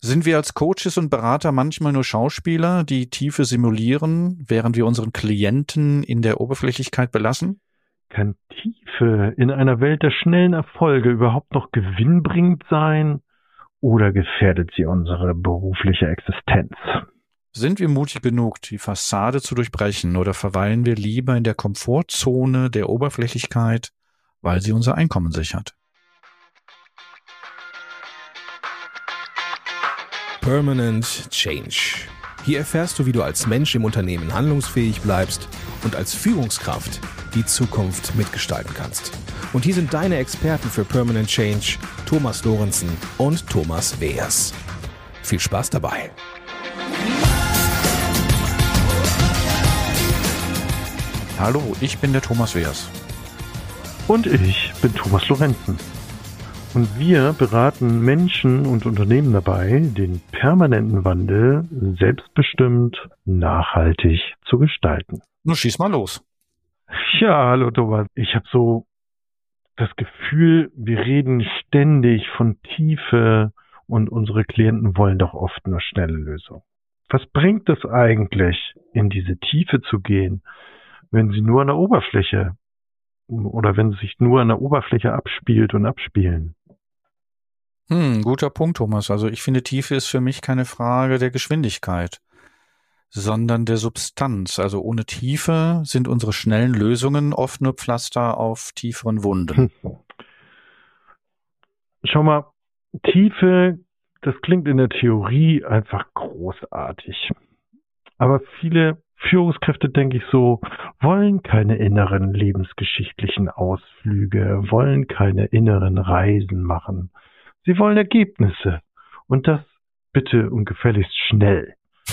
Sind wir als Coaches und Berater manchmal nur Schauspieler, die Tiefe simulieren, während wir unseren Klienten in der Oberflächlichkeit belassen? Kann Tiefe in einer Welt der schnellen Erfolge überhaupt noch gewinnbringend sein oder gefährdet sie unsere berufliche Existenz? Sind wir mutig genug, die Fassade zu durchbrechen, oder verweilen wir lieber in der Komfortzone der Oberflächlichkeit, weil sie unser Einkommen sichert? Permanent Change. Hier erfährst du, wie du als Mensch im Unternehmen handlungsfähig bleibst und als Führungskraft die Zukunft mitgestalten kannst. Und hier sind deine Experten für Permanent Change, Thomas Lorenzen und Thomas Weers. Viel Spaß dabei! Hallo, ich bin der Thomas Weers. Und ich bin Thomas Lorenzen. Und wir beraten Menschen und Unternehmen dabei, den permanenten Wandel selbstbestimmt, nachhaltig zu gestalten. Nun schieß mal los. Ja, hallo Thomas. Ich habe so das Gefühl, wir reden ständig von Tiefe und unsere Klienten wollen doch oft nur schnelle Lösungen. Was bringt es eigentlich, in diese Tiefe zu gehen, wenn sie nur an der Oberfläche oder wenn es sich nur an der Oberfläche abspielt und abspielen? Guter Punkt, Thomas. Also ich finde, Tiefe ist für mich keine Frage der Geschwindigkeit, sondern der Substanz. Also ohne Tiefe sind unsere schnellen Lösungen oft nur Pflaster auf tieferen Wunden. Schau mal, Tiefe, das klingt in der Theorie einfach großartig. Aber viele Führungskräfte, denke ich so, wollen keine inneren lebensgeschichtlichen Ausflüge, wollen keine inneren Reisen machen. Sie wollen Ergebnisse. Und das bitte und gefälligst schnell.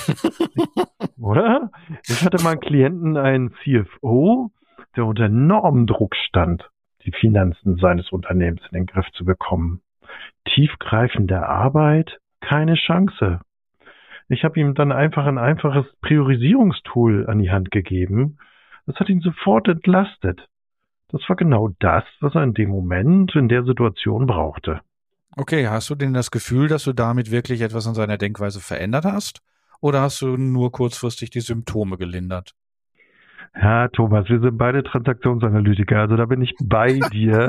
Oder? Ich hatte mal einen Klienten, einen CFO, der unter enormem Druck stand, die Finanzen seines Unternehmens in den Griff zu bekommen. Tiefgreifende Arbeit, keine Chance. Ich habe ihm dann einfach ein einfaches Priorisierungstool an die Hand gegeben. Das hat ihn sofort entlastet. Das war genau das, was er in dem Moment, in der Situation brauchte. Okay, hast du denn das Gefühl, dass du damit wirklich etwas an seiner Denkweise verändert hast? Oder hast du nur kurzfristig die Symptome gelindert? Ja, Thomas, wir sind beide Transaktionsanalytiker, also da bin ich bei dir.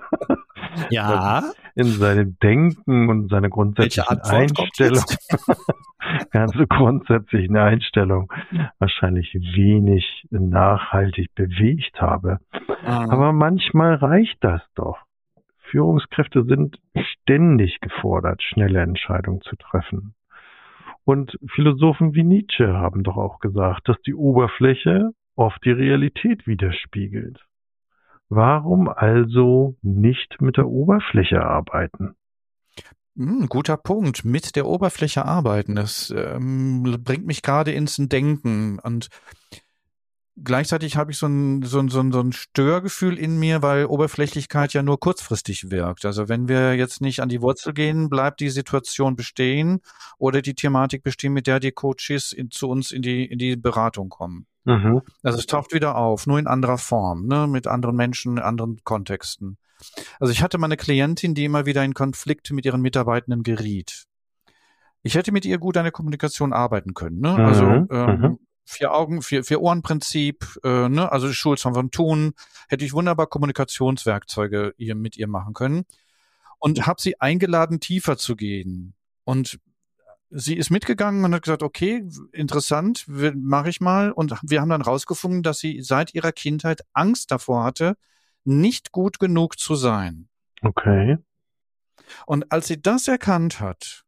Ja. In seinem Denken und seiner grundsätzlichen Einstellung, ganz grundsätzlichen Einstellung, wahrscheinlich wenig nachhaltig bewegt habe. Aber manchmal reicht das doch. Führungskräfte sind ständig gefordert, schnelle Entscheidungen zu treffen. Und Philosophen wie Nietzsche haben doch auch gesagt, dass die Oberfläche oft die Realität widerspiegelt. Warum also nicht mit der Oberfläche arbeiten? Guter Punkt. Mit der Oberfläche arbeiten. Das bringt mich gerade ins Denken. Und gleichzeitig habe ich so ein Störgefühl in mir, weil Oberflächlichkeit ja nur kurzfristig wirkt. Also wenn wir jetzt nicht an die Wurzel gehen, bleibt die Situation bestehen oder die Thematik bestehen, mit der die Coaches zu uns in die Beratung kommen. Mhm. Also es taucht wieder auf, nur in anderer Form, ne, mit anderen Menschen, in anderen Kontexten. Also ich hatte mal eine Klientin, die immer wieder in Konflikte mit ihren Mitarbeitenden geriet. Ich hätte mit ihr gut an der Kommunikation arbeiten können, ne? Also 4 Augen, 4 Ohren Prinzip, ne? Also Schulz von Thun, hätte ich wunderbar Kommunikationswerkzeuge mit ihr machen können und habe sie eingeladen, tiefer zu gehen. Und sie ist mitgegangen und hat gesagt, okay, interessant, mache ich mal. Und wir haben dann rausgefunden, dass sie seit ihrer Kindheit Angst davor hatte, nicht gut genug zu sein. Okay. Und als sie das erkannt hat,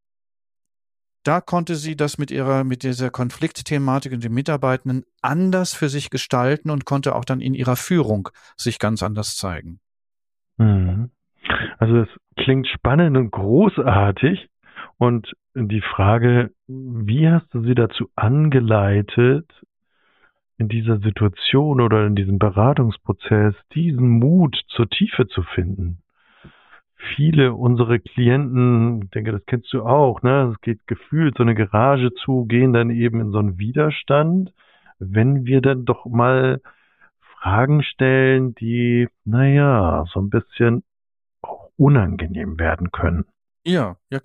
da konnte sie das mit dieser Konfliktthematik und den Mitarbeitenden anders für sich gestalten und konnte auch dann in ihrer Führung sich ganz anders zeigen. Also das klingt spannend und großartig. Und die Frage, wie hast du sie dazu angeleitet, in dieser Situation oder in diesem Beratungsprozess diesen Mut zur Tiefe zu finden? Viele unserer Klienten, ich denke, das kennst du auch, ne? Es geht gefühlt so eine Garage zu, gehen dann eben in so einen Widerstand, wenn wir dann doch mal Fragen stellen, die, so ein bisschen auch unangenehm werden können. Ja, klar.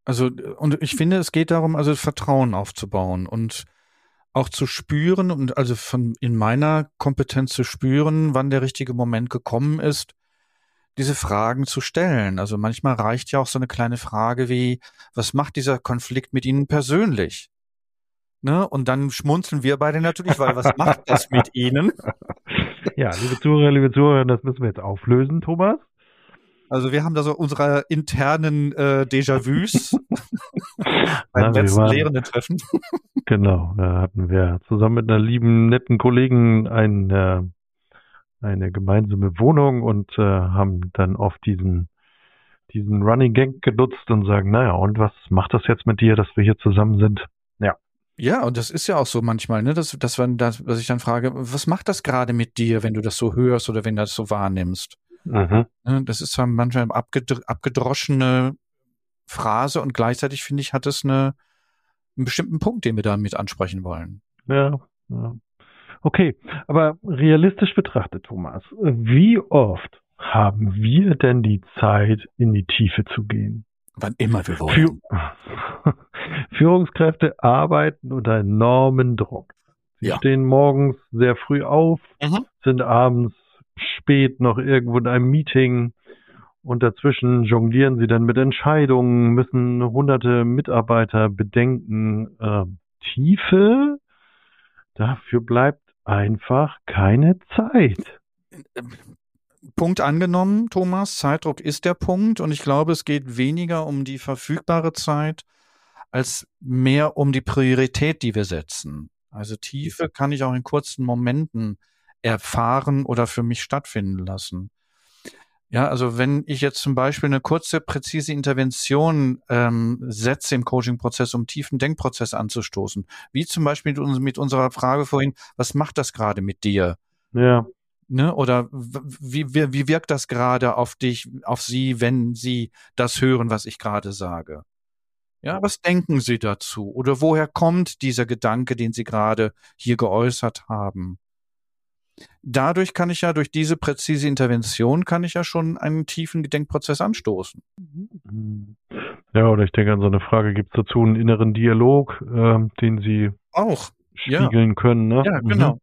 Also, und ich finde, es geht darum, also Vertrauen aufzubauen und auch zu spüren und also in meiner Kompetenz zu spüren, wann der richtige Moment gekommen ist, diese Fragen zu stellen. Also manchmal reicht ja auch so eine kleine Frage wie, was macht dieser Konflikt mit Ihnen persönlich? Ne? Und dann schmunzeln wir beide natürlich, weil was macht das mit Ihnen? Ja, liebe Zuhörer, das müssen wir jetzt auflösen, Thomas. Also wir haben da so unsere internen Déjà-vus beim letzten Lehrenden-Treffen. Genau, da hatten wir zusammen mit einer lieben, netten Kollegin eine gemeinsame Wohnung und haben dann oft diesen Running Gag genutzt und sagen, naja, und was macht das jetzt mit dir, dass wir hier zusammen sind? Ja. Ja, und das ist ja auch so manchmal, ne, dass ich dann frage, was macht das gerade mit dir, wenn du das so hörst oder wenn du das so wahrnimmst? Mhm. Das ist zwar manchmal eine abgedroschene Phrase und gleichzeitig, finde ich, hat es einen bestimmten Punkt, den wir damit ansprechen wollen. Ja. Okay, aber realistisch betrachtet, Thomas, wie oft haben wir denn die Zeit, in die Tiefe zu gehen? Wann immer wir wollen. Führungskräfte arbeiten unter enormen Druck. Sie stehen morgens sehr früh auf, sind abends spät noch irgendwo in einem Meeting und dazwischen jonglieren sie dann mit Entscheidungen, müssen hunderte Mitarbeiter bedenken. Tiefe, dafür bleibt einfach keine Zeit. Punkt angenommen, Thomas. Zeitdruck ist der Punkt und ich glaube, es geht weniger um die verfügbare Zeit als mehr um die Priorität, die wir setzen. Also Tiefe kann ich auch in kurzen Momenten erfahren oder für mich stattfinden lassen. Ja, also wenn ich jetzt zum Beispiel eine kurze, präzise Intervention setze im Coaching-Prozess, um tiefen Denkprozess anzustoßen, wie zum Beispiel mit unserer Frage vorhin, was macht das gerade mit dir? Ja. Ne? Oder wie wirkt das gerade auf dich, auf Sie, wenn Sie das hören, was ich gerade sage? Ja, was denken Sie dazu? Oder woher kommt dieser Gedanke, den Sie gerade hier geäußert haben? Dadurch kann ich ja, durch diese präzise Intervention, kann ich ja schon einen tiefen Gedenkprozess anstoßen. Ja, oder ich denke, an so eine Frage, gibt es dazu einen inneren Dialog, den Sie auch spiegeln können, ne? Ja, genau.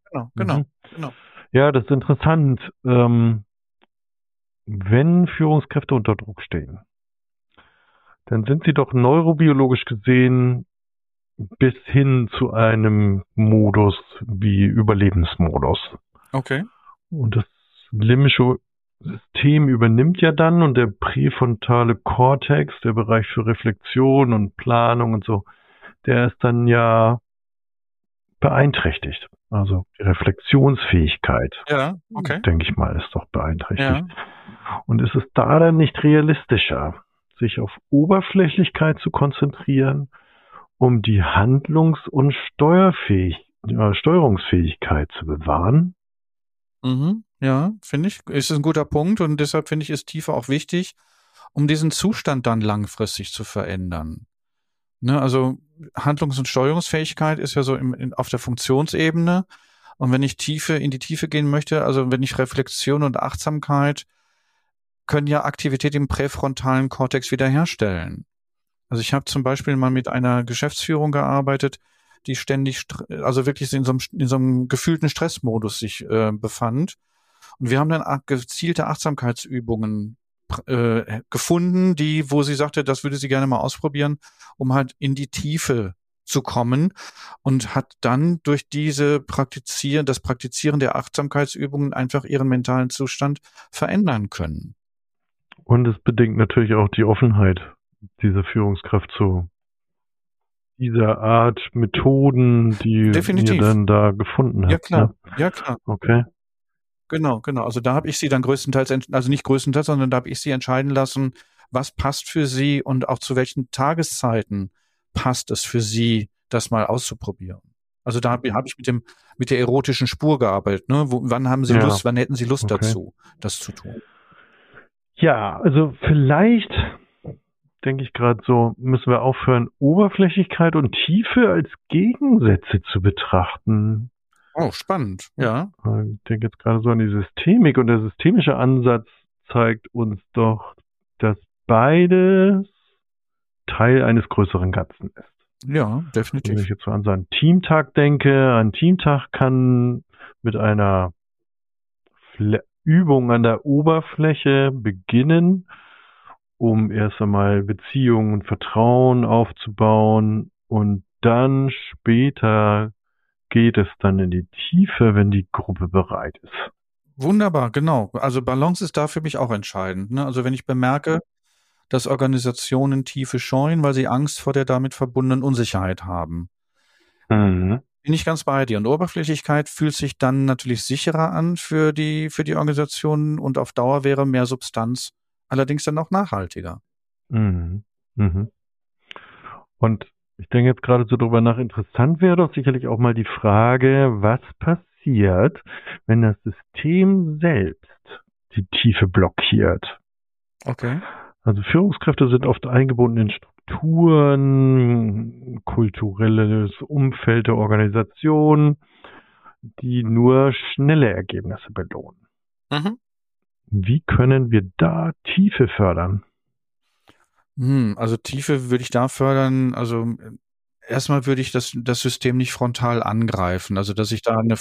Ja, das ist interessant. Wenn Führungskräfte unter Druck stehen, dann sind sie doch neurobiologisch gesehen bis hin zu einem Modus wie Überlebensmodus. Okay. Und das limbische System übernimmt ja dann und der präfrontale Kortex, der Bereich für Reflexion und Planung und so, der ist dann ja beeinträchtigt. Also die Reflexionsfähigkeit, denke ich mal, ist doch beeinträchtigt. Ja. Und ist es da dann nicht realistischer, sich auf Oberflächlichkeit zu konzentrieren, um die Handlungs- und Steuerungsfähigkeit zu bewahren? Ja, finde ich, ist ein guter Punkt und deshalb finde ich, ist Tiefe auch wichtig, um diesen Zustand dann langfristig zu verändern. Ne, also Handlungs- und Steuerungsfähigkeit ist ja so auf der Funktionsebene. Und wenn ich in die Tiefe gehen möchte, also wenn ich Reflexion und Achtsamkeit, können ja Aktivität im präfrontalen Kortex wiederherstellen. Also ich habe zum Beispiel mal mit einer Geschäftsführung gearbeitet, die ständig, also wirklich in so einem gefühlten Stressmodus sich befand. Und wir haben dann gezielte Achtsamkeitsübungen gefunden, wo sie sagte, das würde sie gerne mal ausprobieren, um halt in die Tiefe zu kommen, und hat dann durch das Praktizieren der Achtsamkeitsübungen einfach ihren mentalen Zustand verändern können. Und es bedingt natürlich auch die Offenheit dieser Führungskraft zu dieser Art Methoden, die ihr dann da gefunden habt. Ja, klar. Ne? Ja, klar. Okay. Genau. Also da habe ich sie dann nicht größtenteils, sondern da habe ich sie entscheiden lassen, was passt für sie und auch zu welchen Tageszeiten passt es für sie, das mal auszuprobieren. Also da habe ich mit der erotischen Spur gearbeitet. Ne? Wann haben Sie Lust, wann hätten Sie Lust dazu, das zu tun? Ja, also vielleicht, denke ich gerade so, müssen wir aufhören, Oberflächlichkeit und Tiefe als Gegensätze zu betrachten. Oh, spannend, ja. Ich denke jetzt gerade so an die Systemik, und der systemische Ansatz zeigt uns doch, dass beides Teil eines größeren Ganzen ist. Ja, definitiv. Wenn ich jetzt so an so einen Teamtag denke, ein Teamtag kann mit einer Übung an der Oberfläche beginnen, um erst einmal Beziehungen und Vertrauen aufzubauen, und dann später geht es dann in die Tiefe, wenn die Gruppe bereit ist. Wunderbar, genau. Also Balance ist da für mich auch entscheidend. Ne? Also wenn ich bemerke, dass Organisationen Tiefe scheuen, weil sie Angst vor der damit verbundenen Unsicherheit haben, bin ich ganz bei dir. Und Oberflächlichkeit fühlt sich dann natürlich sicherer an für die Organisationen, und auf Dauer wäre mehr Substanz allerdings dann auch nachhaltiger. Und ich denke jetzt gerade so drüber nach, interessant wäre doch sicherlich auch mal die Frage, was passiert, wenn das System selbst die Tiefe blockiert. Okay. Also Führungskräfte sind oft eingebunden in Strukturen, kulturelles Umfeld der Organisation, die nur schnelle Ergebnisse belohnen. Wie können wir da Tiefe fördern? Also Tiefe würde ich da fördern, also erstmal würde ich das System nicht frontal angreifen, also dass ich da eine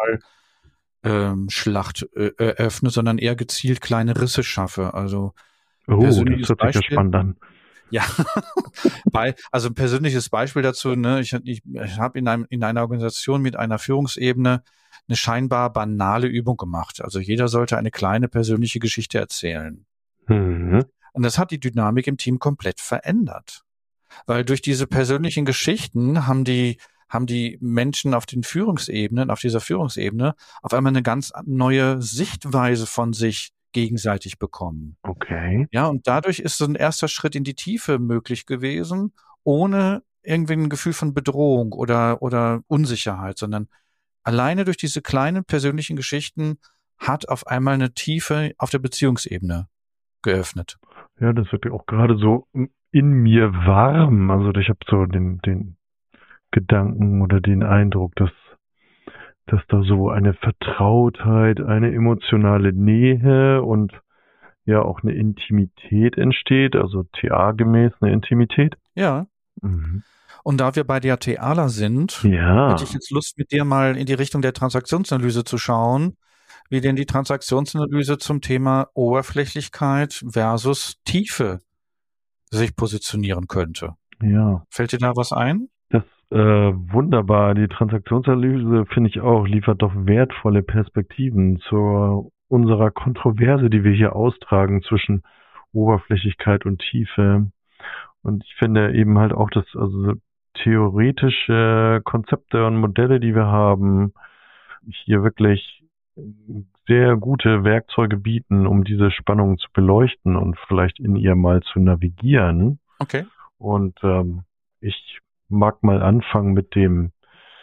Frontalschlacht eröffne, sondern eher gezielt kleine Risse schaffe. Also das hört sich ja spannend an. Ja, also ein persönliches Beispiel dazu, ne? Ich habe in einer Organisation mit einer Führungsebene eine scheinbar banale Übung gemacht. Also jeder sollte eine kleine persönliche Geschichte erzählen. Und das hat die Dynamik im Team komplett verändert. Weil durch diese persönlichen Geschichten haben die Menschen auf dieser Führungsebene auf einmal eine ganz neue Sichtweise von sich gegenseitig bekommen. Okay. Ja, und dadurch ist so ein erster Schritt in die Tiefe möglich gewesen, ohne irgendwie ein Gefühl von Bedrohung oder Unsicherheit, sondern alleine durch diese kleinen persönlichen Geschichten hat auf einmal eine Tiefe auf der Beziehungsebene geöffnet. Ja, das wird ja auch gerade so in mir warm. Also ich habe so den Gedanken oder den Eindruck, dass da so eine Vertrautheit, eine emotionale Nähe und ja auch eine Intimität entsteht, also TA-gemäß eine Intimität. Ja. Und da wir bei der TAler sind, ja, hätte ich jetzt Lust, mit dir mal in die Richtung der Transaktionsanalyse zu schauen, wie denn die Transaktionsanalyse zum Thema Oberflächlichkeit versus Tiefe sich positionieren könnte. Ja. Fällt dir da was ein? Das wunderbar. Die Transaktionsanalyse, finde ich auch, liefert doch wertvolle Perspektiven zu unserer Kontroverse, die wir hier austragen zwischen Oberflächlichkeit und Tiefe. Und ich finde eben halt auch, dass also theoretische Konzepte und Modelle, die wir haben, hier wirklich sehr gute Werkzeuge bieten, um diese Spannungen zu beleuchten und vielleicht in ihr mal zu navigieren. Okay. Und ich mag mal anfangen mit den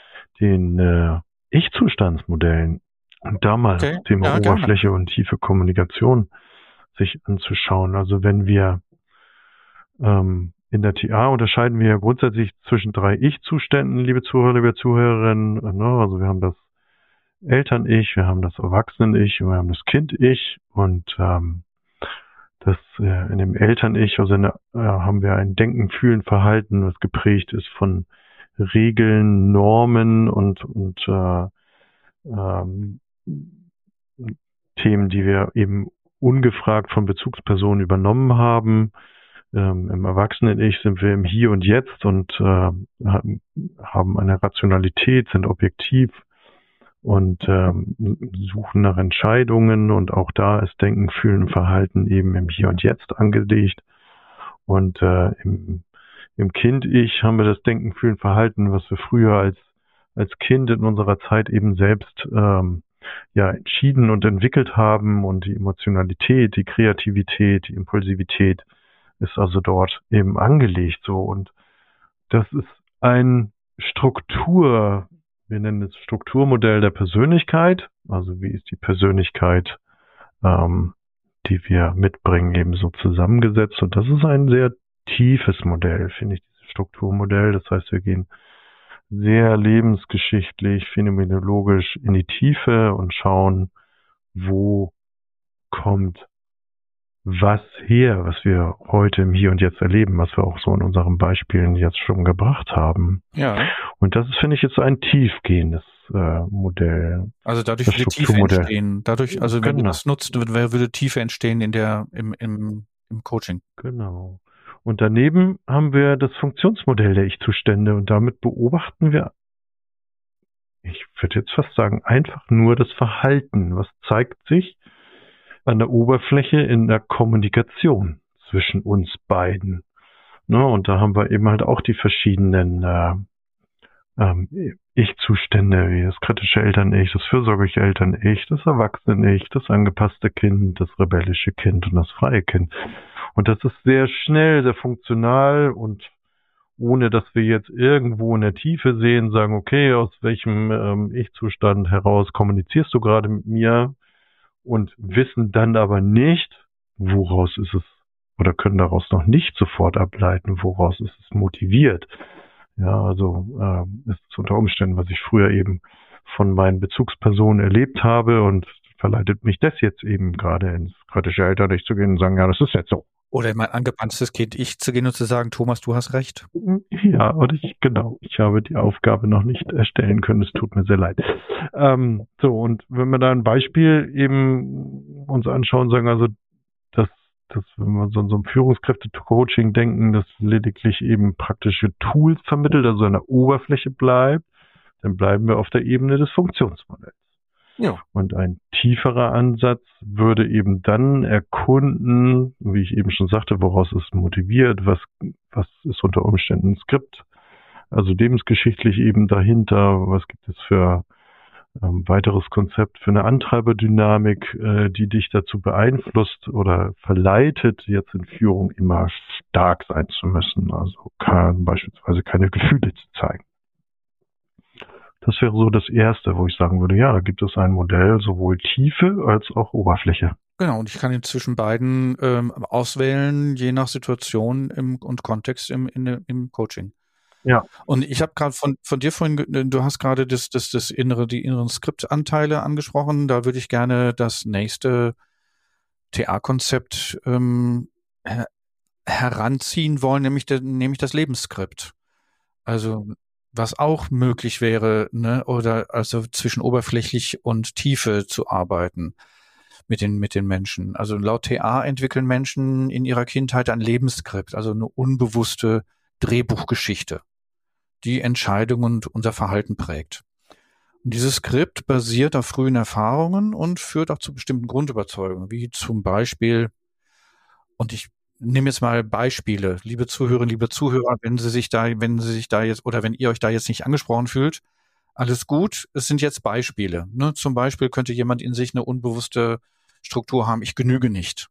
Ich-Zustandsmodellen und da mal das Thema Oberfläche und tiefe Kommunikation sich anzuschauen. Also wenn wir in der TA unterscheiden wir ja grundsätzlich zwischen 3 Ich-Zuständen, liebe Zuhörer, liebe Zuhörerinnen. Also wir haben das Eltern-Ich, wir haben das Erwachsenen-Ich und wir haben das Kind-Ich. Und in dem Eltern-Ich, also haben wir ein Denken, Fühlen, Verhalten, was geprägt ist von Regeln, Normen und Themen, die wir eben ungefragt von Bezugspersonen übernommen haben. Im Erwachsenen-Ich sind wir im Hier und Jetzt und haben eine Rationalität, sind objektiv und suchen nach Entscheidungen, und auch da ist Denken, Fühlen, Verhalten eben im Hier und Jetzt angelegt. Und im Kind-Ich haben wir das Denken, Fühlen, Verhalten, was wir früher als Kind in unserer Zeit eben selbst entschieden und entwickelt haben, und die Emotionalität, die Kreativität, die Impulsivität ist also dort eben angelegt so. Und das ist ein wir nennen es Strukturmodell der Persönlichkeit, also wie ist die Persönlichkeit, die wir mitbringen, eben so zusammengesetzt. Und das ist ein sehr tiefes Modell, finde ich, dieses Strukturmodell. Das heißt, wir gehen sehr lebensgeschichtlich, phänomenologisch in die Tiefe und schauen, wo kommt was her, was wir heute im Hier und Jetzt erleben, was wir auch so in unseren Beispielen jetzt schon gebracht haben. Ja. Und das ist, finde ich, jetzt ein tiefgehendes Modell. Also dadurch würde Tiefe entstehen. Dadurch, also wenn du das nutzt, würde Tiefe entstehen im Coaching. Genau. Und daneben haben wir das Funktionsmodell der Ich-Zustände und damit beobachten wir, ich würde jetzt fast sagen, einfach nur das Verhalten. Was zeigt sich an der Oberfläche in der Kommunikation zwischen uns beiden? Ne, und da haben wir eben halt auch die verschiedenen Ich-Zustände, wie das kritische Eltern-Ich, das fürsorgliche Eltern-Ich, das Erwachsene-Ich, das angepasste Kind, das rebellische Kind und das freie Kind. Und das ist sehr schnell, sehr funktional und ohne dass wir jetzt irgendwo in der Tiefe sehen, sagen, okay, aus welchem Ich-Zustand heraus kommunizierst du gerade mit mir und wissen dann aber nicht, woraus ist es, oder können daraus noch nicht sofort ableiten, woraus ist es motiviert. Ja, also ist es unter Umständen, was ich früher eben von meinen Bezugspersonen erlebt habe und verleitet mich das jetzt eben gerade ins kritische Eltern-Ich zu gehen und sagen, ja, das ist jetzt so. Oder in mein angepanstes Kind-Ich zu gehen und zu sagen, Thomas, du hast recht. Ja, und ich habe die Aufgabe noch nicht erstellen können, es tut mir sehr leid. So, und wenn wir da ein Beispiel eben uns anschauen, sagen also, dass wenn wir so ein Führungskräfte-Coaching denken, das lediglich eben praktische Tools vermittelt, also an der Oberfläche bleibt, dann bleiben wir auf der Ebene des Funktionsmodells. Ja. Und ein tieferer Ansatz würde eben dann erkunden, wie ich eben schon sagte, woraus es motiviert, was ist unter Umständen ein Skript, also lebensgeschichtlich eben dahinter, was gibt es für weiteres Konzept für eine Antreiberdynamik, die dich dazu beeinflusst oder verleitet, jetzt in Führung immer stark sein zu müssen, also beispielsweise keine Gefühle zu zeigen. Das wäre so das Erste, wo ich sagen würde, ja, da gibt es ein Modell, sowohl Tiefe als auch Oberfläche. Genau, und ich kann zwischen beiden auswählen, je nach Situation und Kontext im Coaching. Ja. Und ich habe gerade von dir vorhin, du hast gerade die inneren Skriptanteile angesprochen. Da würde ich gerne das nächste TA-Konzept heranziehen wollen, nämlich das Lebensskript. Also was auch möglich wäre, ne, oder also zwischen oberflächlich und Tiefe zu arbeiten mit den Menschen. Also laut TA entwickeln Menschen in ihrer Kindheit ein Lebensskript, also eine unbewusste Drehbuchgeschichte, die Entscheidungen und unser Verhalten prägt. Und dieses Skript basiert auf frühen Erfahrungen und führt auch zu bestimmten Grundüberzeugungen, wie zum Beispiel, und ich nehme jetzt mal Beispiele, liebe Zuhörerinnen, liebe Zuhörer, wenn ihr euch da jetzt nicht angesprochen fühlt, alles gut, es sind jetzt Beispiele. Ne? Zum Beispiel könnte jemand in sich eine unbewusste Struktur haben, ich genüge nicht.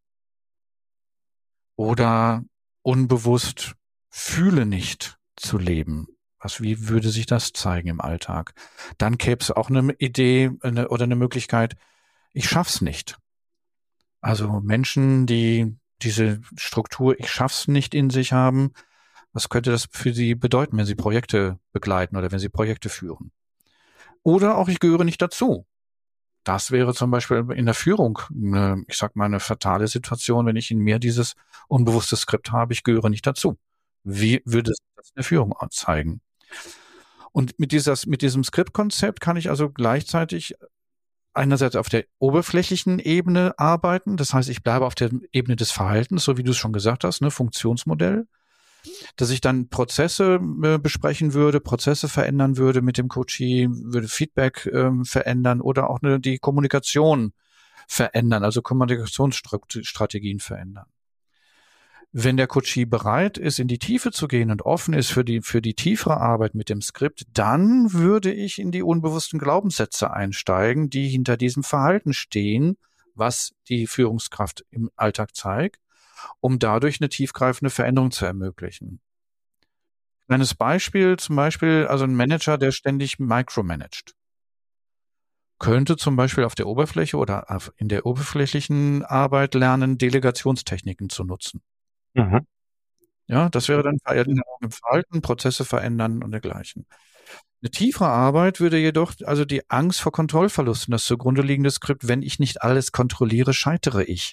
Oder unbewusst fühle nicht zu leben. Wie würde sich das zeigen im Alltag? Dann gäbe es auch eine Idee oder eine Möglichkeit, ich schaff's nicht. Also Menschen, die diese Struktur, ich schaff's nicht in sich haben, was könnte das für sie bedeuten, wenn sie Projekte begleiten oder wenn sie Projekte führen? Oder auch, ich gehöre nicht dazu. Das wäre zum Beispiel in der Führung eine fatale Situation, wenn ich in mir dieses unbewusste Skript habe, ich gehöre nicht dazu. Wie würde das in der Führung zeigen? Und mit diesem Skriptkonzept kann ich also gleichzeitig einerseits auf der oberflächlichen Ebene arbeiten. Das heißt, ich bleibe auf der Ebene des Verhaltens, so wie du es schon gesagt hast, ne, Funktionsmodell, dass ich dann Prozesse besprechen würde, Prozesse verändern würde mit dem Coachee, würde Feedback verändern oder auch die Kommunikation verändern, also Kommunikationsstrategien verändern. Wenn der Coachee bereit ist, in die Tiefe zu gehen und offen ist für die tiefere Arbeit mit dem Skript, dann würde ich in die unbewussten Glaubenssätze einsteigen, die hinter diesem Verhalten stehen, was die Führungskraft im Alltag zeigt, um dadurch eine tiefgreifende Veränderung zu ermöglichen. Kleines Beispiel, zum Beispiel, also ein Manager, der ständig micromanagt, könnte zum Beispiel auf der Oberfläche oder in der oberflächlichen Arbeit lernen, Delegationstechniken zu nutzen. Mhm. Ja, das wäre dann Veränderung im Verhalten, Prozesse verändern und dergleichen. Eine tiefere Arbeit würde jedoch, also die Angst vor Kontrollverlusten, das zugrunde liegende Skript, wenn ich nicht alles kontrolliere, scheitere ich.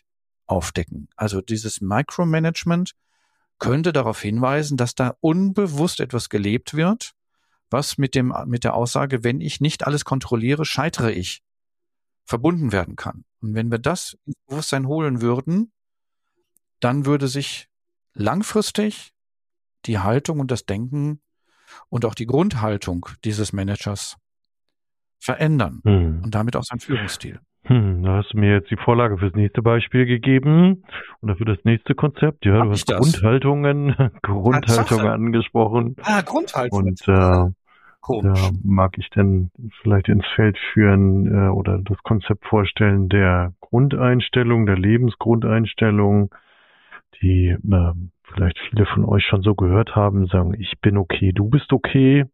aufdecken. Also dieses Micromanagement könnte darauf hinweisen, dass da unbewusst etwas gelebt wird, was mit der Aussage, wenn ich nicht alles kontrolliere, scheitere ich, verbunden werden kann. Und wenn wir das ins Bewusstsein holen würden, dann würde sich langfristig die Haltung und das Denken und auch die Grundhaltung dieses Managers verändern und damit auch sein Führungsstil. Da hast du mir jetzt die Vorlage fürs nächste Beispiel gegeben oder für das nächste Konzept. Ja, du hast Grundhaltungen angesprochen. Grundhaltung. Und da mag ich dann vielleicht ins Feld führen oder das Konzept vorstellen der Grundeinstellung, der Lebensgrundeinstellung, die vielleicht viele von euch schon so gehört haben, sagen, ich bin okay, du bist okay.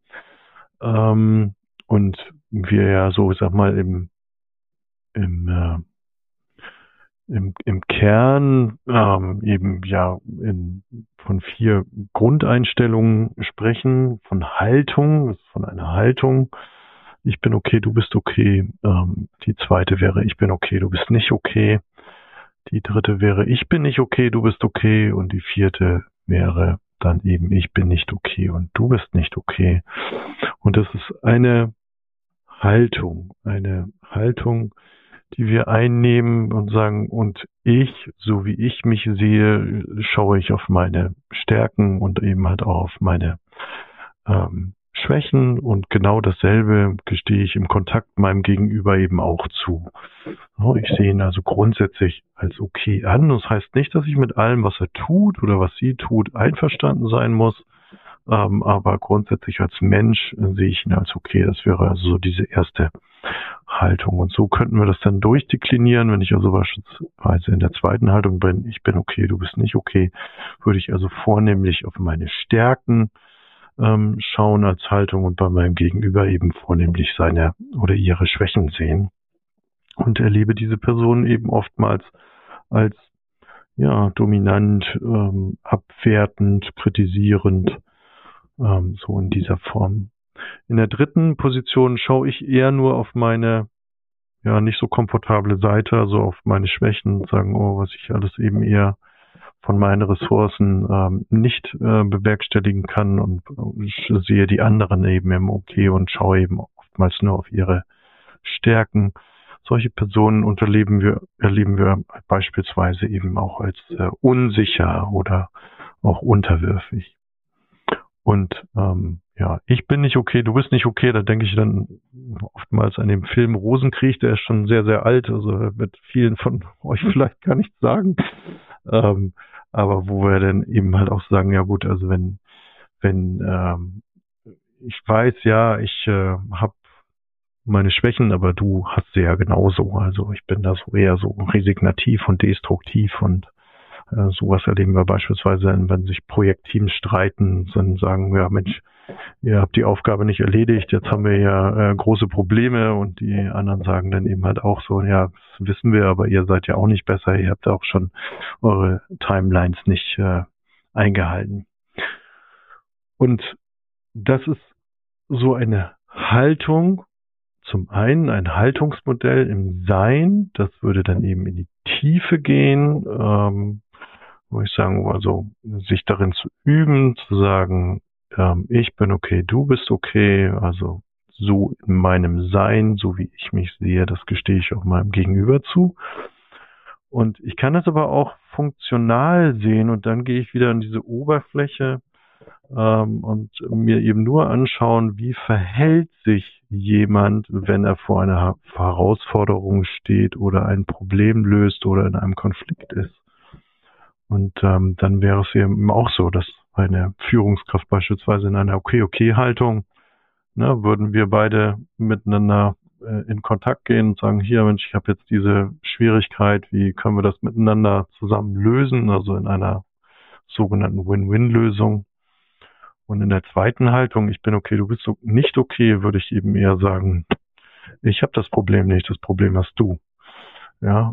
Und wir ja so, sag mal, im Kern eben ja von 4 Grundeinstellungen sprechen, von Haltung, von einer Haltung. Ich bin okay, du bist okay. Die zweite wäre, ich bin okay, du bist nicht okay. Die dritte wäre, ich bin nicht okay, du bist okay. Und die vierte wäre dann eben, ich bin nicht okay und du bist nicht okay. Und das ist eine Haltung, die wir einnehmen und sagen, und ich, so wie ich mich sehe, schaue ich auf meine Stärken und eben halt auch auf meine Schwächen, und genau dasselbe gestehe ich im Kontakt meinem Gegenüber eben auch zu. Ich sehe ihn also grundsätzlich als okay an. Das heißt nicht, dass ich mit allem, was er tut oder was sie tut, einverstanden sein muss, aber grundsätzlich als Mensch sehe ich ihn als okay. Das wäre also so diese erste Haltung. Und so könnten wir das dann durchdeklinieren. Wenn ich also beispielsweise in der zweiten Haltung bin, ich bin okay, du bist nicht okay, würde ich also vornehmlich auf meine Stärken schauen als Haltung und bei meinem Gegenüber eben vornehmlich seine oder ihre Schwächen sehen. Und erlebe diese Person eben oftmals als dominant, abwertend, kritisierend, so in dieser Form. In der dritten Position schaue ich eher nur auf meine nicht so komfortable Seite, also auf meine Schwächen, sagen, was ich alles eben eher von meinen Ressourcen nicht bewerkstelligen kann, und ich sehe die anderen eben im Okay und schaue eben oftmals nur auf ihre Stärken. Solche Personen erleben wir beispielsweise eben auch als unsicher oder auch unterwürfig. Und ich bin nicht okay, du bist nicht okay, da denke ich dann oftmals an den Film Rosenkrieg, der ist schon sehr, sehr alt, also wird vielen von euch vielleicht gar nichts sagen. Aber wo wir dann eben halt auch sagen, ja gut, also wenn ich weiß, ich habe meine Schwächen, aber du hast sie ja genauso. Also ich bin da so eher so resignativ und destruktiv, und sowas erleben wir beispielsweise, wenn sich Projektteams streiten, dann sagen wir, Mensch, ihr habt die Aufgabe nicht erledigt, jetzt haben wir ja große Probleme, und die anderen sagen dann eben halt auch so, ja, das wissen wir, aber ihr seid ja auch nicht besser, ihr habt auch schon eure Timelines nicht eingehalten. Und das ist so eine Haltung, zum einen ein Haltungsmodell im Sein, das würde dann eben in die Tiefe gehen, wo ich sagen, also sich darin zu üben, zu sagen, ich bin okay, du bist okay, also so in meinem Sein, so wie ich mich sehe, das gestehe ich auch meinem Gegenüber zu. Und ich kann das aber auch funktional sehen, und dann gehe ich wieder an diese Oberfläche und mir eben nur anschauen, wie verhält sich jemand, wenn er vor einer Herausforderung steht oder ein Problem löst oder in einem Konflikt ist. Und dann wäre es eben auch so, dass eine Führungskraft beispielsweise in einer Okay-Okay-Haltung, würden wir beide miteinander in Kontakt gehen und sagen, hier Mensch, ich habe jetzt diese Schwierigkeit, wie können wir das miteinander zusammen lösen, also in einer sogenannten Win-Win-Lösung. Und in der zweiten Haltung, ich bin okay, du bist nicht okay, würde ich eben eher sagen, ich habe das Problem nicht, das Problem hast du. Ja,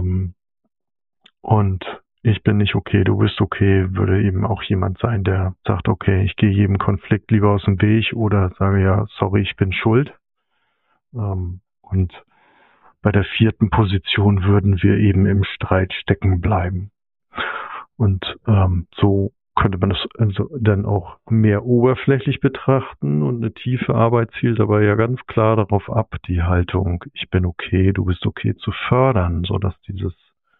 und ich bin nicht okay, du bist okay, würde eben auch jemand sein, der sagt, okay, ich gehe jedem Konflikt lieber aus dem Weg oder sage, ja, sorry, ich bin schuld. Und bei der 4. Position würden wir eben im Streit stecken bleiben. Und so könnte man das also dann auch mehr oberflächlich betrachten, und eine tiefe Arbeit zielt aber ja ganz klar darauf ab, die Haltung, ich bin okay, du bist okay, zu fördern, sodass dieses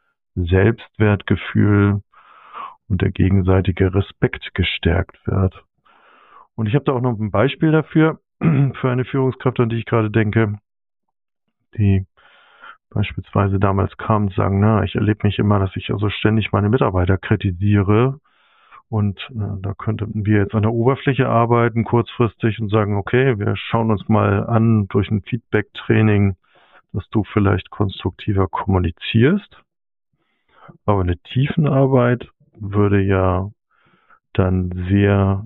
Selbstwertgefühl und der gegenseitige Respekt gestärkt wird. Und ich habe da auch noch ein Beispiel dafür, für eine Führungskraft, an die ich gerade denke, die beispielsweise damals kam und sagen, na, ich erlebe mich immer, dass ich also ständig meine Mitarbeiter kritisiere, und da könnten wir jetzt an der Oberfläche arbeiten kurzfristig und sagen, okay, wir schauen uns mal an durch ein Feedback-Training, dass du vielleicht konstruktiver kommunizierst. Aber eine Tiefenarbeit würde ja dann sehr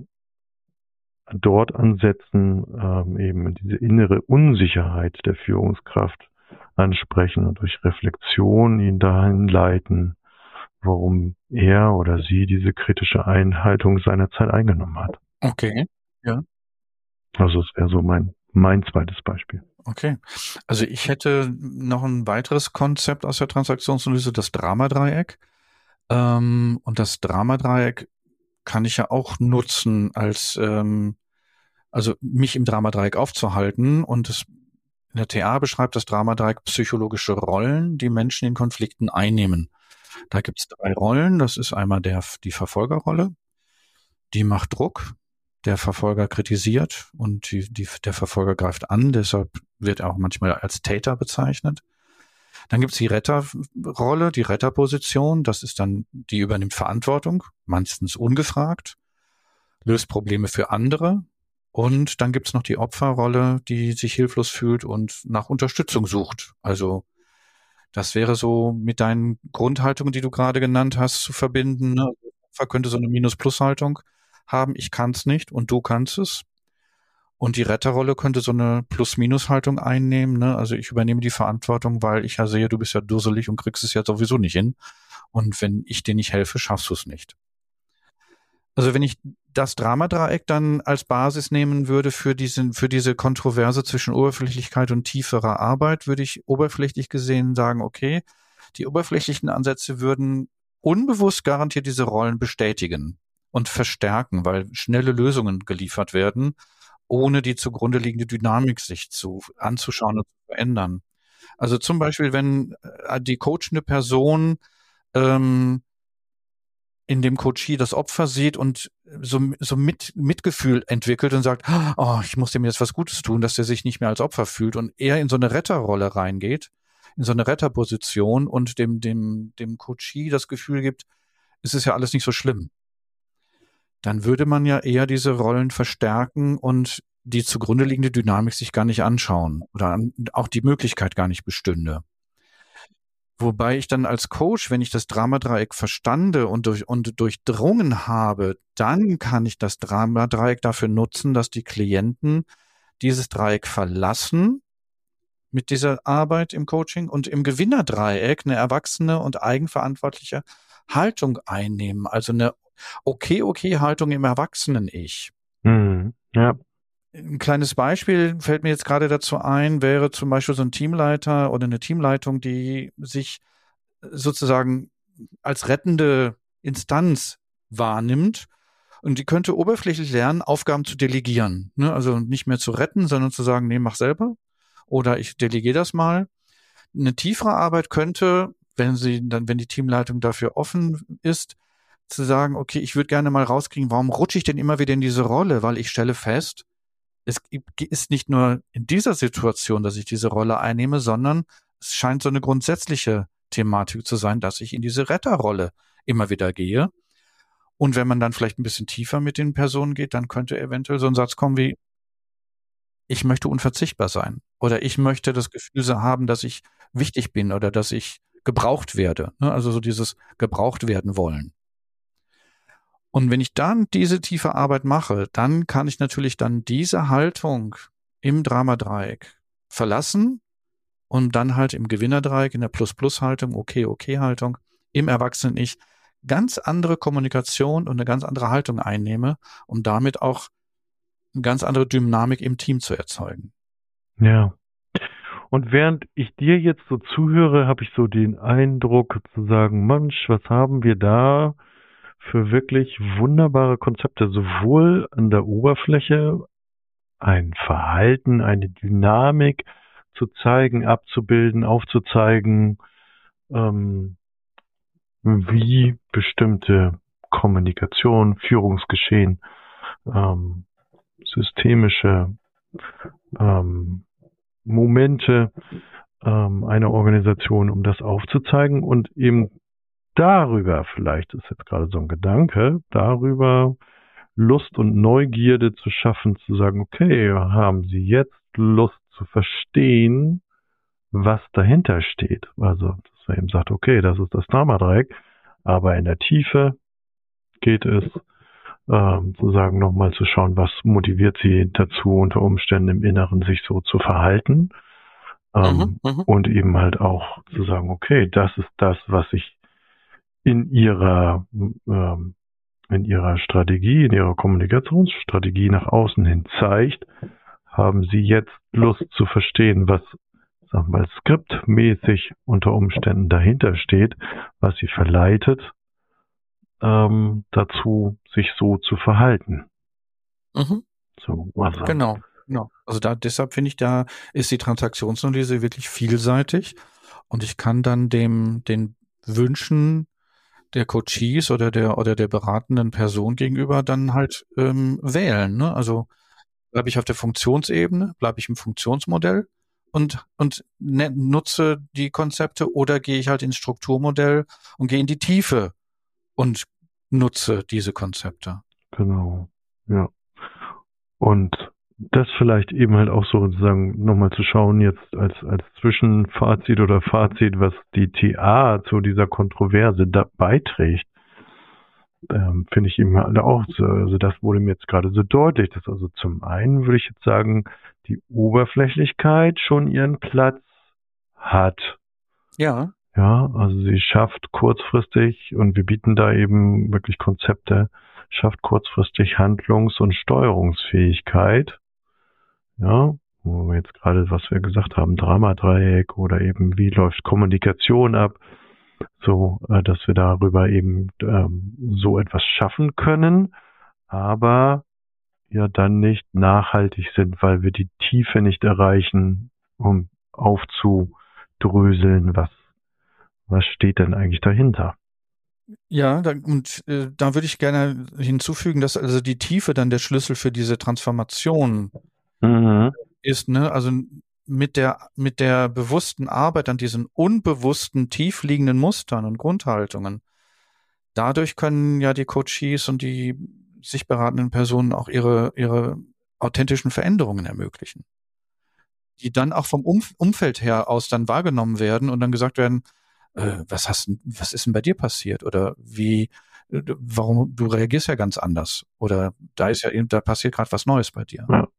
dort ansetzen, eben diese innere Unsicherheit der Führungskraft ansprechen und durch Reflexion ihn dahin leiten, warum er oder sie diese kritische Einhaltung seinerzeit eingenommen hat. Okay, ja. Also es wäre so mein zweites Beispiel. Okay. Also ich hätte noch ein weiteres Konzept aus der Transaktionsanalyse, das Dramadreieck. Und das Dramadreieck kann ich ja auch nutzen als, also mich im Dramadreieck aufzuhalten, und das in der TA beschreibt das Dramadreieck psychologische Rollen, die Menschen in Konflikten einnehmen. Da gibt es 3 Rollen. Das ist einmal die Verfolgerrolle, die macht Druck, der Verfolger kritisiert und der Verfolger greift an, deshalb wird er auch manchmal als Täter bezeichnet. Dann gibt es die Retterrolle, die Retterposition, das ist dann, die übernimmt Verantwortung, meistens ungefragt, löst Probleme für andere. Und dann gibt es noch die Opferrolle, die sich hilflos fühlt und nach Unterstützung sucht. Also das wäre so mit deinen Grundhaltungen, die du gerade genannt hast, zu verbinden. Ne? Opfer könnte so eine Minus-Plus-Haltung haben, ich kann's nicht und du kannst es. Und die Retterrolle könnte so eine Plus-Minus-Haltung einnehmen. Ne? Also ich übernehme die Verantwortung, weil ich ja sehe, du bist ja dusselig und kriegst es ja sowieso nicht hin. Und wenn ich dir nicht helfe, schaffst du es nicht. Also wenn ich das Dramadreieck dann als Basis nehmen würde für diese Kontroverse zwischen Oberflächlichkeit und tieferer Arbeit, würde ich oberflächlich gesehen sagen, okay, die oberflächlichen Ansätze würden unbewusst garantiert diese Rollen bestätigen und verstärken, weil schnelle Lösungen geliefert werden, ohne die zugrunde liegende Dynamik sich anzuschauen und zu verändern. Also zum Beispiel, wenn die coachende Person in dem Coachee das Opfer sieht und so Mitgefühl entwickelt und sagt, oh, ich muss dem jetzt was Gutes tun, dass der sich nicht mehr als Opfer fühlt, und er in so eine Retterrolle reingeht, in so eine Retterposition, und dem Coachee das Gefühl gibt, es ist ja alles nicht so schlimm. Dann würde man ja eher diese Rollen verstärken und die zugrunde liegende Dynamik sich gar nicht anschauen oder auch die Möglichkeit gar nicht bestünde. Wobei ich dann als Coach, wenn ich das Dramadreieck verstande und durchdrungen habe, dann kann ich das Dramadreieck dafür nutzen, dass die Klienten dieses Dreieck verlassen mit dieser Arbeit im Coaching und im Gewinnerdreieck eine erwachsene und eigenverantwortliche Haltung einnehmen. Also eine Okay-Haltung im Erwachsenen-Ich. Ja. Ein kleines Beispiel fällt mir jetzt gerade dazu ein, wäre zum Beispiel so ein Teamleiter oder eine Teamleitung, die sich sozusagen als rettende Instanz wahrnimmt, und die könnte oberflächlich lernen, Aufgaben zu delegieren. Ne? Also nicht mehr zu retten, sondern zu sagen, nee, mach selber oder ich delegiere das mal. Eine tiefere Arbeit könnte, wenn die Teamleitung dafür offen ist, zu sagen, okay, ich würde gerne mal rauskriegen, warum rutsche ich denn immer wieder in diese Rolle? Weil ich stelle fest, es ist nicht nur in dieser Situation, dass ich diese Rolle einnehme, sondern es scheint so eine grundsätzliche Thematik zu sein, dass ich in diese Retterrolle immer wieder gehe. Und wenn man dann vielleicht ein bisschen tiefer mit den Personen geht, dann könnte eventuell so ein Satz kommen wie, ich möchte unverzichtbar sein. Oder ich möchte das Gefühl haben, dass ich wichtig bin oder dass ich gebraucht werde. Also so dieses gebraucht werden wollen. Und wenn ich dann diese tiefe Arbeit mache, dann kann ich natürlich dann diese Haltung im Dramadreieck verlassen und dann halt im Gewinnerdreieck, in der Plus-Plus-Haltung, Okay-Haltung, im Erwachsenen-Ich ganz andere Kommunikation und eine ganz andere Haltung einnehme, um damit auch eine ganz andere Dynamik im Team zu erzeugen. Ja. Und während ich dir jetzt so zuhöre, habe ich so den Eindruck zu sagen, Mensch, was haben wir da für wirklich wunderbare Konzepte, sowohl an der Oberfläche ein Verhalten, eine Dynamik zu zeigen, abzubilden, aufzuzeigen, wie bestimmte Kommunikation, Führungsgeschehen, systemische Momente einer Organisation, um das aufzuzeigen und eben darüber, vielleicht ist jetzt gerade so ein Gedanke, darüber Lust und Neugierde zu schaffen, zu sagen, okay, haben Sie jetzt Lust zu verstehen, was dahinter steht? Also, dass man eben sagt, okay, das ist das Dramadreieck, aber in der Tiefe geht es, sozusagen nochmal zu schauen, was motiviert Sie dazu, unter Umständen im Inneren sich so zu verhalten. Und eben halt auch zu sagen, okay, das ist das, was sich in ihrer Strategie, in ihrer Kommunikationsstrategie nach außen hin zeigt. Haben Sie jetzt Lust zu verstehen, was, sagen wir mal, skriptmäßig unter Umständen dahinter steht, was Sie verleitet, dazu, sich so zu verhalten? So, also. Genau. Also deshalb finde ich, da ist die Transaktionsanalyse wirklich vielseitig und ich kann dann den Wünschen der Coaches oder der beratenden Person gegenüber dann halt wählen. Ne? Also bleibe ich auf der Funktionsebene, bleibe ich im Funktionsmodell und nutze die Konzepte oder gehe ich halt ins Strukturmodell und gehe in die Tiefe und nutze diese Konzepte. Genau, ja. Und das vielleicht eben halt auch so sozusagen nochmal zu schauen jetzt als Zwischenfazit oder Fazit, was die TA zu dieser Kontroverse da beiträgt, finde ich eben halt auch so, also das wurde mir jetzt gerade so deutlich, dass also zum einen würde ich jetzt sagen, die Oberflächlichkeit schon ihren Platz hat. Ja. Ja, also sie schafft kurzfristig, und wir bieten da eben wirklich Konzepte, schafft kurzfristig Handlungs- und Steuerungsfähigkeit. Ja, wo wir jetzt gerade, was wir gesagt haben, Dramadreieck oder eben wie läuft Kommunikation ab, so, dass wir darüber eben so etwas schaffen können, aber ja dann nicht nachhaltig sind, weil wir die Tiefe nicht erreichen, um aufzudröseln, was steht denn eigentlich dahinter? Ja, da würde ich gerne hinzufügen, dass also die Tiefe dann der Schlüssel für diese Transformation ist, ne? Also mit der bewussten Arbeit an diesen unbewussten, tiefliegenden Mustern und Grundhaltungen. Dadurch können ja die Coaches und die sich beratenden Personen auch ihre authentischen Veränderungen ermöglichen, die dann auch vom Umfeld her aus dann wahrgenommen werden und dann gesagt werden, was ist denn bei dir passiert? Oder warum, du reagierst ja ganz anders. Oder da passiert gerade was Neues bei dir. Ja.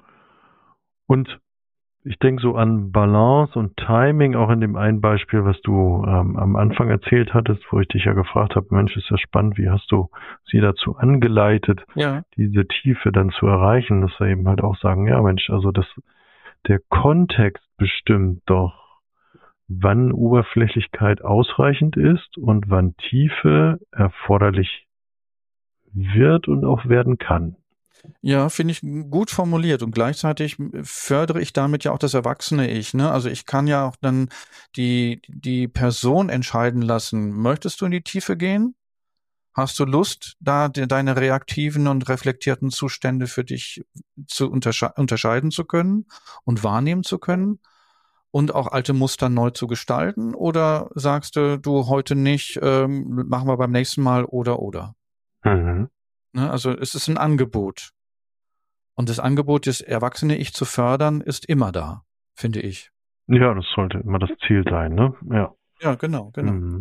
Und ich denke so an Balance und Timing, auch in dem einen Beispiel, was du am Anfang erzählt hattest, wo ich dich ja gefragt habe, Mensch, ist ja spannend, wie hast du sie dazu angeleitet, diese Tiefe dann zu erreichen, dass wir eben halt auch sagen, ja Mensch, also der Kontext bestimmt doch, wann Oberflächlichkeit ausreichend ist und wann Tiefe erforderlich wird und auch werden kann. Ja, finde ich gut formuliert und gleichzeitig fördere ich damit ja auch das erwachsene Ich, ne? Also ich kann ja auch dann die Person entscheiden lassen, möchtest du in die Tiefe gehen? Hast du Lust, da deine reaktiven und reflektierten Zustände für dich zu unterscheiden zu können und wahrnehmen zu können? Und auch alte Muster neu zu gestalten? Oder sagst du heute nicht, machen wir beim nächsten Mal oder? Ne? Also es ist ein Angebot. Und das Angebot, das erwachsene Ich zu fördern, ist immer da, finde ich. Ja, das sollte immer das Ziel sein, ne? Ja. Ja, genau.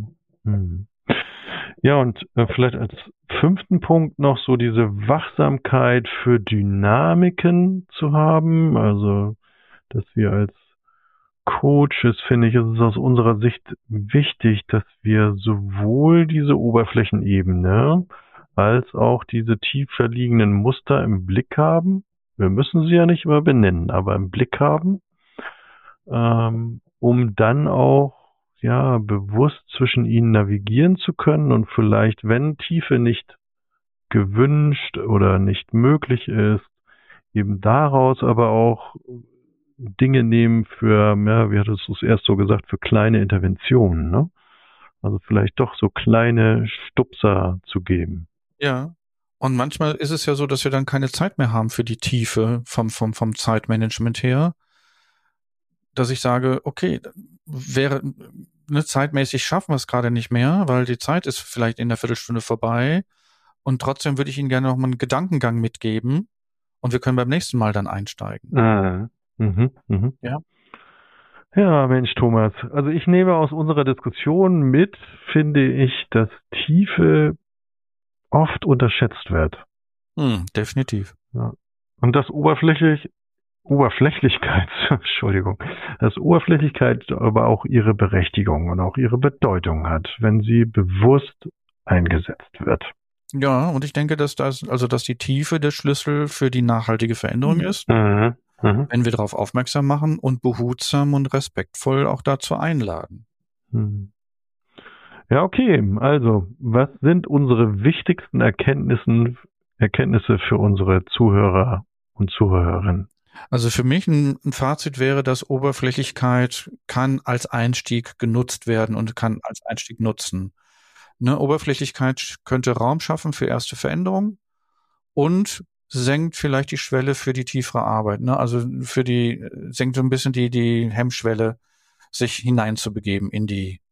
Ja, und vielleicht als 5. Punkt noch so diese Wachsamkeit für Dynamiken zu haben. Also, dass wir als Coaches, finde ich, ist es aus unserer Sicht wichtig, dass wir sowohl diese Oberflächenebene als auch diese tiefer liegenden Muster im Blick haben. Wir müssen sie ja nicht immer benennen, aber im Blick haben. um dann auch bewusst zwischen ihnen navigieren zu können und vielleicht, wenn Tiefe nicht gewünscht oder nicht möglich ist, eben daraus aber auch Dinge nehmen für, wie hattest du es erst so gesagt, für kleine Interventionen, ne? Also vielleicht doch so kleine Stupser zu geben. Ja. Und manchmal ist es ja so, dass wir dann keine Zeit mehr haben für die Tiefe vom Zeitmanagement her, dass ich sage, okay, zeitmäßig schaffen wir es gerade nicht mehr, weil die Zeit ist vielleicht in der Viertelstunde vorbei und trotzdem würde ich Ihnen gerne noch mal einen Gedankengang mitgeben und wir können beim nächsten Mal dann einsteigen. Ja. Ja, Mensch, Thomas. Also ich nehme aus unserer Diskussion mit, finde ich, dass Tiefe oft unterschätzt wird. Definitiv. Ja. Und dass Oberflächlichkeit, dass Oberflächlichkeit aber auch ihre Berechtigung und auch ihre Bedeutung hat, wenn sie bewusst eingesetzt wird. Ja, und ich denke, dass die Tiefe der Schlüssel für die nachhaltige Veränderung ist, wenn wir darauf aufmerksam machen und behutsam und respektvoll auch dazu einladen. Ja, okay. Also, was sind unsere wichtigsten Erkenntnisse für unsere Zuhörer und Zuhörerinnen? Also für mich ein Fazit wäre, dass Oberflächlichkeit kann als Einstieg genutzt werden und kann als Einstieg nutzen. Oberflächlichkeit könnte Raum schaffen für erste Veränderungen und senkt vielleicht die Schwelle für die tiefere Arbeit. Also senkt so ein bisschen die Hemmschwelle, sich hineinzubegeben in die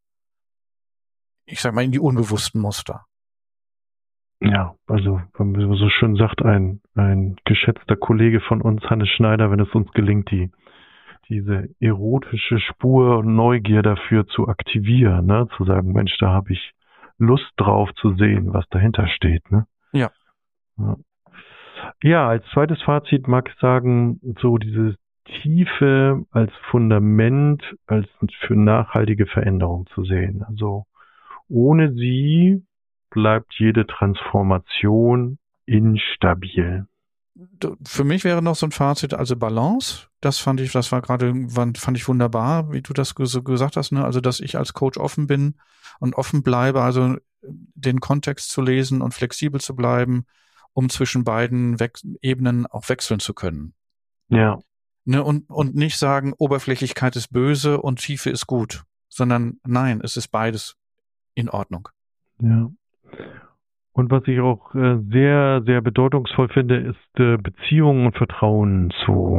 unbewussten Muster. Ja, also, wenn man so schön sagt, ein geschätzter Kollege von uns, Hannes Schneider, wenn es uns gelingt, diese erotische Spur und Neugier dafür zu aktivieren, ne, zu sagen, Mensch, da habe ich Lust drauf zu sehen, was dahinter steht, ne? Ja. Ja, als zweites Fazit mag ich sagen, so diese Tiefe als Fundament, als für nachhaltige Veränderung zu sehen. Also, ohne sie bleibt jede Transformation instabil. Für mich wäre noch so ein Fazit, also Balance. Das fand ich wunderbar, wie du das so gesagt hast, ne? Also, dass ich als Coach offen bin und offen bleibe, also den Kontext zu lesen und flexibel zu bleiben, um zwischen beiden Ebenen auch wechseln zu können. Ja. Ne? Und nicht sagen, Oberflächlichkeit ist böse und Tiefe ist gut, sondern nein, es ist beides in Ordnung. Ja. Und was ich auch sehr, sehr bedeutungsvoll finde, ist Beziehungen und Vertrauen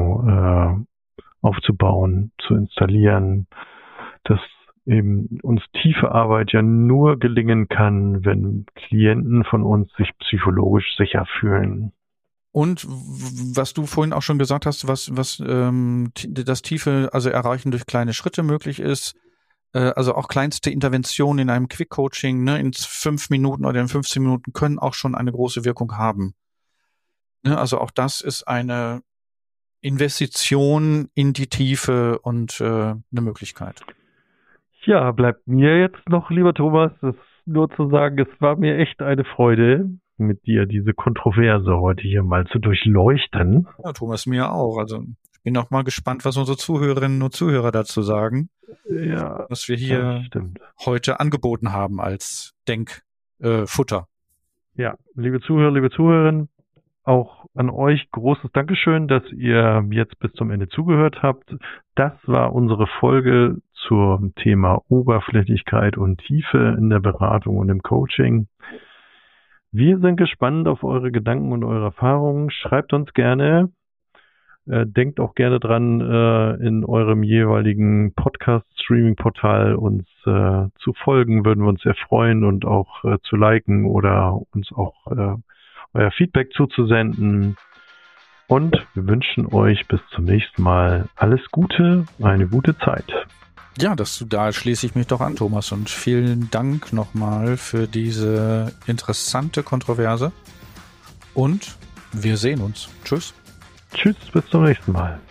aufzubauen, zu installieren, dass eben uns tiefe Arbeit ja nur gelingen kann, wenn Klienten von uns sich psychologisch sicher fühlen. Und was du vorhin auch schon gesagt hast, was das Tiefe, also Erreichen durch kleine Schritte möglich ist, also auch kleinste Interventionen in einem Quick-Coaching, ne, in 5 Minuten oder in 15 Minuten können auch schon eine große Wirkung haben. Ne, also auch das ist eine Investition in die Tiefe und eine Möglichkeit. Ja, bleibt mir jetzt noch, lieber Thomas, das nur zu sagen, es war mir echt eine Freude, mit dir diese Kontroverse heute hier mal zu durchleuchten. Ja, Thomas, mir auch. Also ich bin auch mal gespannt, was unsere Zuhörerinnen und Zuhörer dazu sagen. Ja, was wir hier heute angeboten haben als Denkfutter. Ja, liebe Zuhörer, liebe Zuhörerinnen, auch an euch großes Dankeschön, dass ihr jetzt bis zum Ende zugehört habt. Das war unsere Folge zum Thema Oberflächlichkeit und Tiefe in der Beratung und im Coaching. Wir sind gespannt auf eure Gedanken und eure Erfahrungen. Schreibt uns gerne. Denkt auch gerne dran, in eurem jeweiligen Podcast-Streaming-Portal uns zu folgen, würden wir uns sehr freuen, und auch zu liken oder uns auch euer Feedback zuzusenden. Und wir wünschen euch bis zum nächsten Mal alles Gute, eine gute Zeit. Ja, da schließe ich mich doch an, Thomas, und vielen Dank nochmal für diese interessante Kontroverse und wir sehen uns. Tschüss. Tschüss, bis zum nächsten Mal.